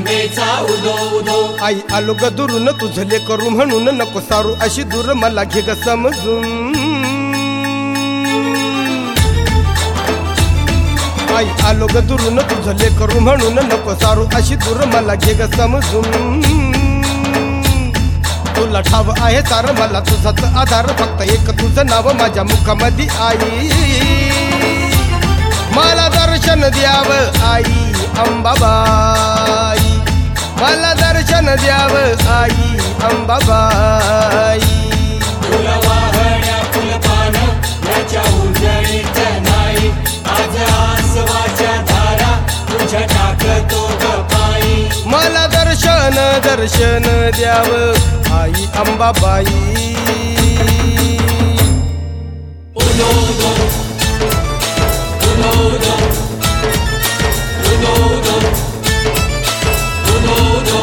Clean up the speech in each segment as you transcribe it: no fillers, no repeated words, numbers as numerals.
अंबेचा उदो उदो. आई आलो ग दुरून तुझले करू म्हणून नको सारू अशी दूर मला घे ग समजून. आई आलो ग दुरून तुझले करू म्हणून नको सारू अशी दूर मला घे ग समजून. तुला ठाव आहे सार मला तुझाच आधार फक्त एक तुझं नाव माझ्या मुखामध्ये आई. मला दर्शन द्याव आई अंबाबाई. मला दर्शन द्याव आई अंबाबाई. तुला वाहण्या फुलपान याच्या उजळीत नाही. आज आसवाच्या धारा तुझ्या टाकतो ग पायी. मला दर्शन दर्शन द्याव आई अंबाबाई. उदो उदो उदो उदो उदो उदो उदो उदो.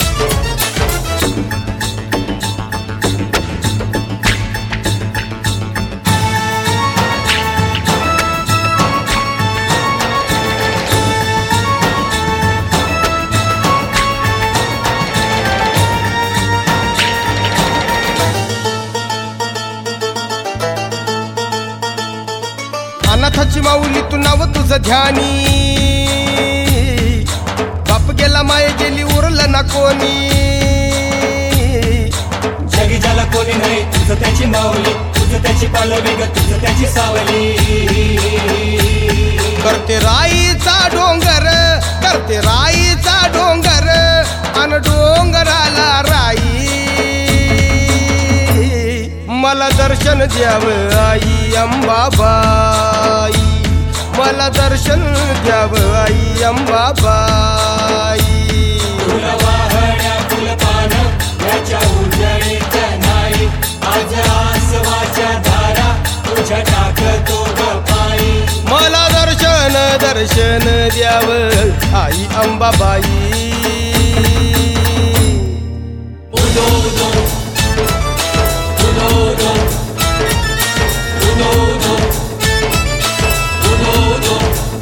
अनाथाची माऊली तू नाव तुझं ध्यानी. बाप गेला माये गेली उरलं ना कोणी. जगी ज्याला कोणी नाही तुझं त्याची माऊली. तुझं त्याची पालवी ग तुझं त्याची सावली. करते राईचा डोंगर करते राईचा डोंगर अन डोंगराला राई. मला दर्शन द्यावं आई अंबाबाई. मला दर्शन द्यावं आई अंबाबाई. तुला वाहण्या फुलपान याच्या उजळीत नाही. आज आसवाच्या धारा तुझ्या टाकतो ग पायी. मला दर्शन दर्शन द्यावं आई अंबाबाई. उदो उदो उदो उदो उदो उदो उदो उदो.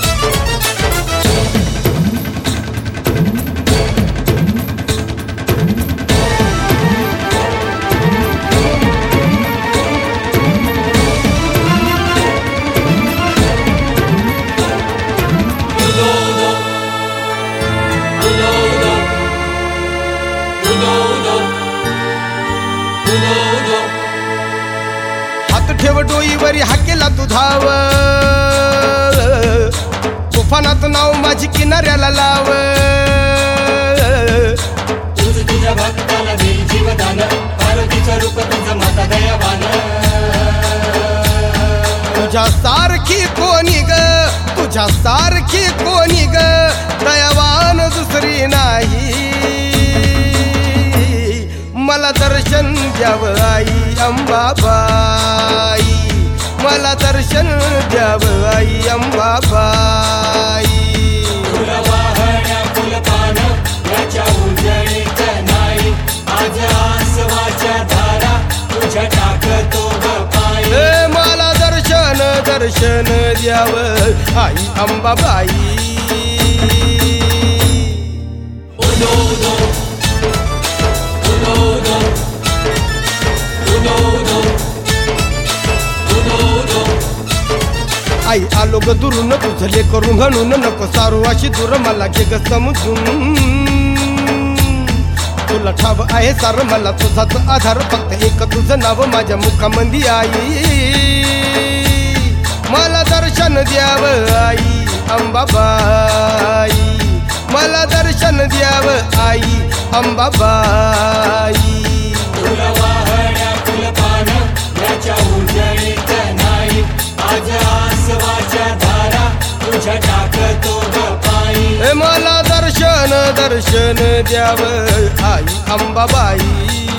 हात ठेव डोईवरी हाकेला तू धाव. तुफानात नाव माझी किनाऱ्याला लाव. तुझ्या भक्ताला देईल जीवदान. पार्वतीचं रूप तुझं माता दयावान. तुझ्या सारखी कोणी ग तुझ्या सारखी कोणी ग दयावान दुसरी नाही. मला दर्शन द्यावं आई अंबाबाई. मला दर्शन द्यावं आई अंबाबाई. तुला वाहण्या फुलपान याच्या उजळीत नाही. आज आसवाच्या धारा तुझ्या टाकतो ग पायी. मला दर्शन दर्शन द्यावं आई अंबाबाई. उदो उदो उदो उदो उदो उदो उदो उदो. आई आलो ग दुरून तुझले करू म्हणून नको सारू अशी दूर मला घे ग समजून. तुला ठाव आहे सार मला तुझाच आधार फक्त एक तुझं नाव माझ्या मुखामध्ये आई. मला दर्शन द्यावं आई अंबाबाई. मला दर्शन द्यावं आई अंबाबाई. तुला वाहण्या फुलपान याच्या उजळीत नाही. आज आसवाच्या धारा तुझ्या टाकतो ग पायी. मला दर्शन दर्शन द्यावं आई अंबाबाई.